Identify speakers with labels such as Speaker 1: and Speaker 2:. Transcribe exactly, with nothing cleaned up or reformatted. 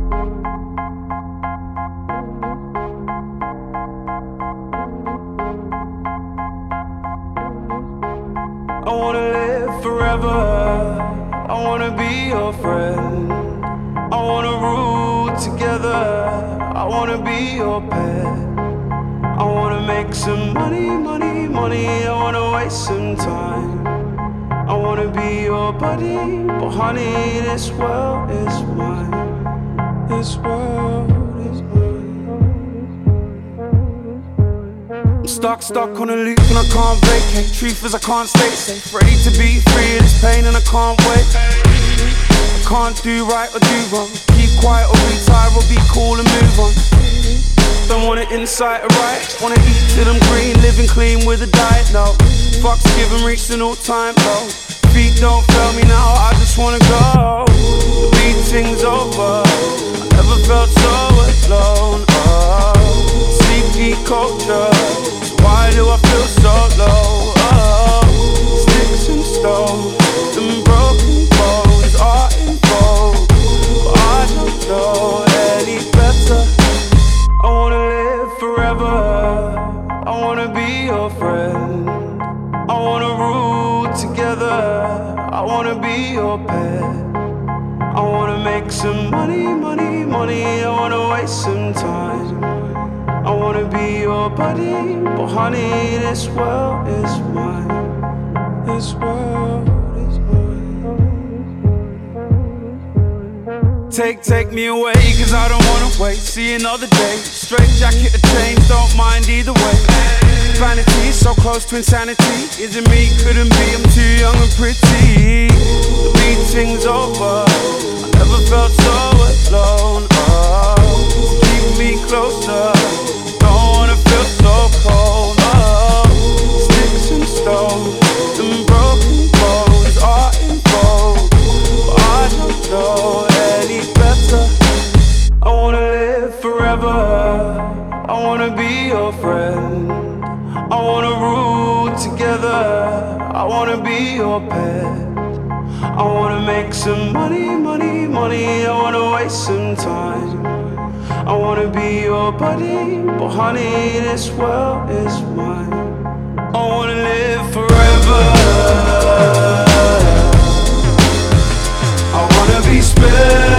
Speaker 1: I wanna live forever. I wanna be your friend. I wanna rule together. I wanna be your pet. I wanna make some money, money, money. I wanna waste some time. I wanna be your buddy, but honey, this world is mine. This world is mine. I'm stuck, stuck on a loop and I can't vacate. Truth is I can't stay safe. Ready to be free of this pain and I can't wait. I can't do right or do wrong. Keep quiet or retire or be cool and move on. Don't want it inside or right. Wanna eat till I'm green, living clean with a diet, no. Fuck's given, reached an all-time low. Feet don't fail me now, I just wanna go. The beating's over, I never felt so alone. Oh, sleepy culture, so why do I feel so low? Oh, sticks and stones and broken bones are in vogue, but I don't know any better. I wanna live forever. I wanna be your friend. I wanna rule together. I wanna be your pet. I wanna make some money, money, money. I wanna waste some time. I wanna be your buddy, but honey, this world is mine. This world is mine. Take, take me away, cause I don't wanna wait. See another day, straight jacket or chain, don't mind either way. Vanity, so close to insanity. Isn't me, couldn't be, I'm too young and pretty. The beating's over, I never felt so alone. Oh, keep me closer, don't wanna feel so cold. Oh, sticks and stones and broken bones are in vogue, but I don't know any better. I wanna live forever. I wanna be your friend. I wanna rule together. I wanna be your pet. I wanna make some money, money, money. I wanna waste some time. I wanna be your buddy, but honey, this world is mine. I wanna live forever. I wanna be spent.